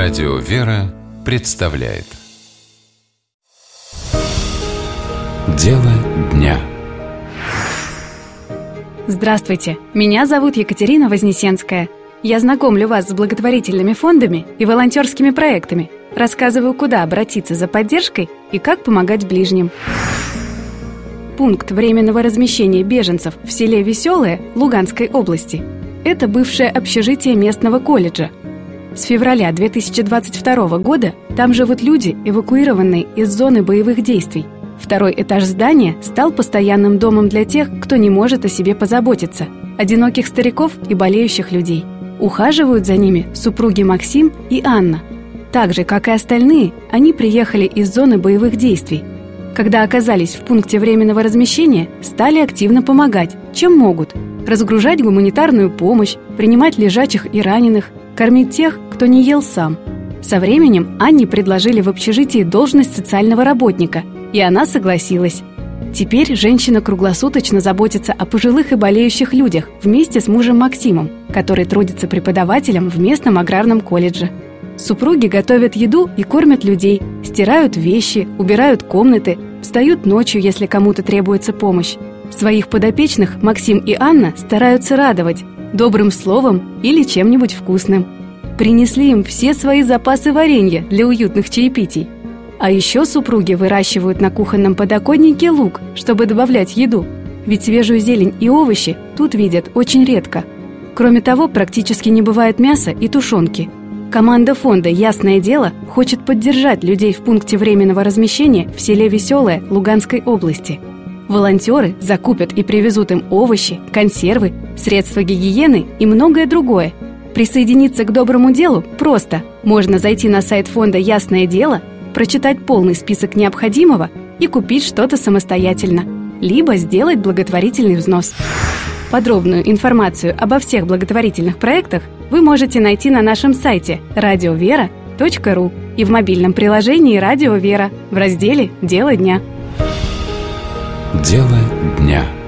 Радио «Вера» представляет Дело дня. Здравствуйте, меня зовут Екатерина Вознесенская. Я знакомлю вас с благотворительными фондами и волонтерскими проектами, рассказываю, куда обратиться за поддержкой и как помогать ближним. Пункт временного размещения беженцев в селе Веселое Луганской области – это бывшее общежитие местного колледжа. С февраля 2022 года там живут люди, эвакуированные из зоны боевых действий. Второй этаж здания стал постоянным домом для тех, кто не может о себе позаботиться, одиноких стариков и болеющих людей. Ухаживают за ними супруги Максим и Анна. Так же, как и остальные, они приехали из зоны боевых действий. Когда оказались в пункте временного размещения, стали активно помогать, чем могут. Разгружать гуманитарную помощь, принимать лежачих и раненых, кормить тех, кто не ел сам. Со временем Анне предложили в общежитии должность социального работника, и она согласилась. Теперь женщина круглосуточно заботится о пожилых и болеющих людях вместе с мужем Максимом, который трудится преподавателем в местном аграрном колледже. Супруги готовят еду и кормят людей, стирают вещи, убирают комнаты, встают ночью, если кому-то требуется помощь. Своих подопечных Максим и Анна стараются радовать добрым словом или чем-нибудь вкусным. Принесли им все свои запасы варенья для уютных чаепитий. А еще супруги выращивают на кухонном подоконнике лук, чтобы добавлять еду. Ведь свежую зелень и овощи тут видят очень редко. Кроме того, практически не бывает мяса и тушенки. Команда фонда «Ясное дело» хочет поддержать людей в пункте временного размещения в селе Веселое Луганской области. Волонтеры закупят и привезут им овощи, консервы, средства гигиены и многое другое. Присоединиться к доброму делу просто. Можно зайти на сайт фонда «Ясное дело», прочитать полный список необходимого и купить что-то самостоятельно, либо сделать благотворительный взнос. Подробную информацию обо всех благотворительных проектах вы можете найти на нашем сайте radiovera.ru и в мобильном приложении «Радио Вера» в разделе «Дело дня». Дело дня.